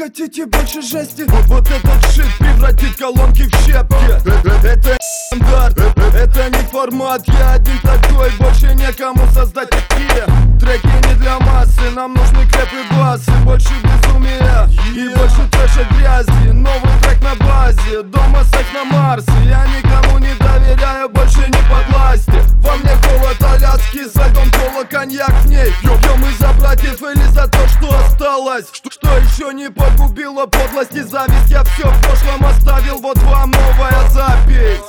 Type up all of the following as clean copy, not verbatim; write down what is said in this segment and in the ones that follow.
хотите больше жести? Вот этот шит превратит колонки в щепки. Это стандарт, это не формат. Я один такой, больше некому создать такие треки не для массы. Нам нужны крэп и басы, больше безумия и больше трэша грязи. Новый трек на базе, дома секс на Марсе. Я никому не доверяю, больше не под власти. Во мне холод Аляски, за льдом кола, коньяк в ней. Пьем мы за братьев или за то, что осталось. Что еще не погубило подлость и зависть. Я все в прошлом оставил, вот вам новая запись.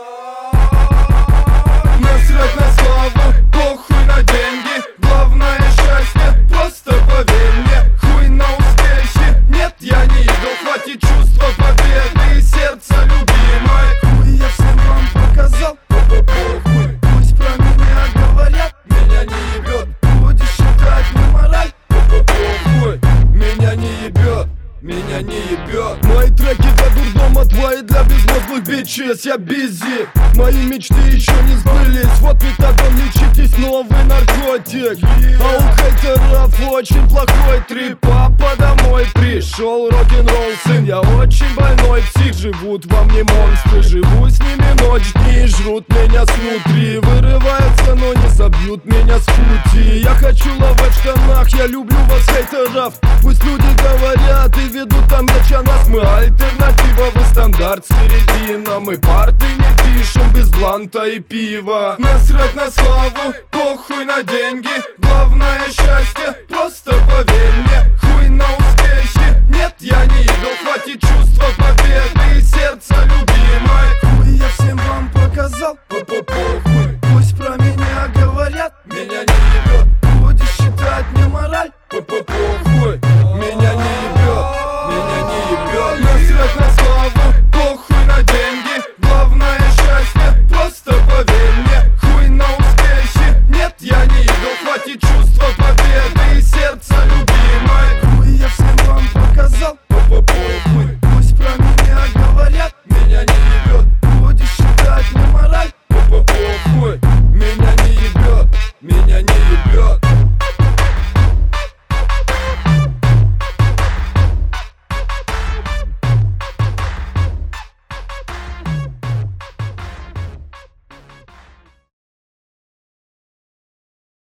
Насрать на славу, похуй на деньги. Главное счастье, просто поверь мне. Хуй на успехи, нет, я не идол. Хватит чувства победы и сердца любимой. Хуй я всем вам показал, похуй. Пусть про меня говорят, меня не ебет. Будешь считать не мораль, похуй. Меня не ебет, меня не ебет. Мои треки для дурдома, твои для безмозглых бичес. Я бизи, мои мечты еще не сбылись. Вот метадон, лечитесь, новый наркотик. А у хейтеров очень плохой трип. Папа домой пришел, рок-н-ролл сын. Я очень больной псих, живут во мне монстры. Живу с ними ночь, дни, жрут меня снутри. Вырываются, но не собьют меня с пути. Я хочу ловать в штанах, я люблю вас, хейтеров. Пусть люди говорят и ведут там речь о нас. Мы альтернатива, вы стандарт, середина. Мы парты не пишем без бланта и пива. Насрать на славу, похуй на деньги. Главное счастье, просто поверь мне. Хуй на успехи, нет, я не идол. Хватит